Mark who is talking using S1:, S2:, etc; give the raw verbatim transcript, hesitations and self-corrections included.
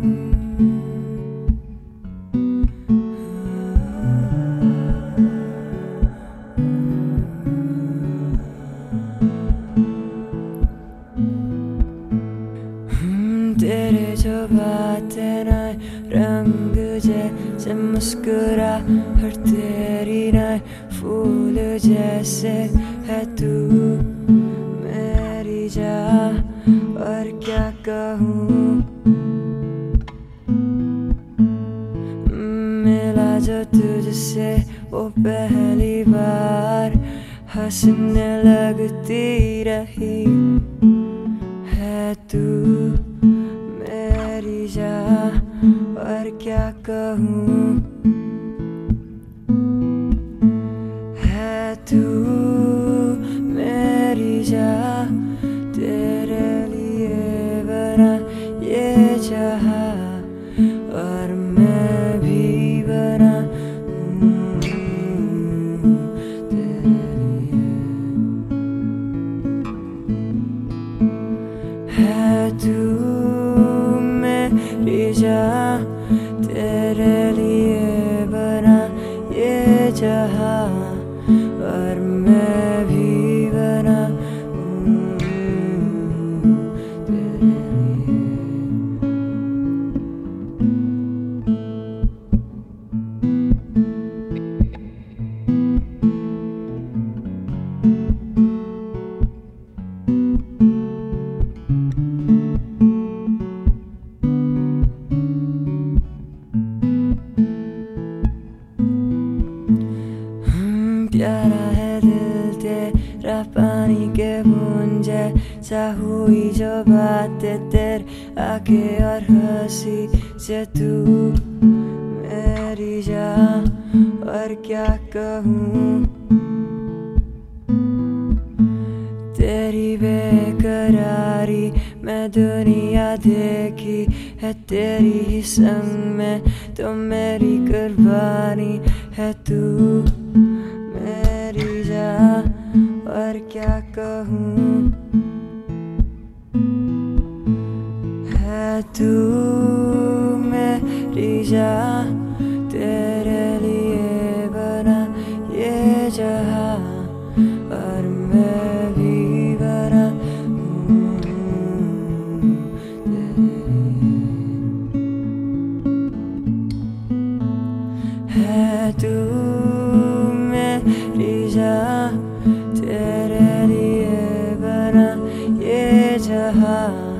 S1: तेरे जो बातें नए रंग जैसे मुस्कुराहट तेरी नए फूल जैसे है तू मेरी जान और क्या कहूँ। मिला जो तुझसे वो पहली बार हंसने लगती रही है तू मेरी जान और क्या कहूँ। है तू मेरी जान तेरे लिए बना ये जहां और मैं भी बना हूँ तेरे लिए। है तू मेरी जान तेरे लिए बना ये जहां और मैं भी बना हूँ तेरे लिए। प्यारा है दिल तेरा पानी के बूंद जैसा हुई जो बातें तेरे आगे और हंसी से तू मेरी जान और क्या कहूँ। तेरी बेकरारी मैं दुनिया देखी है तेरी ही संग में तो मेरी कुर्बानी है तू मेरी जान और क्या कहूँ। है तू मेरी जान तेरे लिए बना ये जहां और मैं भी बना हूँ तेरे लिए। है तू मेरी जान तेरे लिए बना ये जहां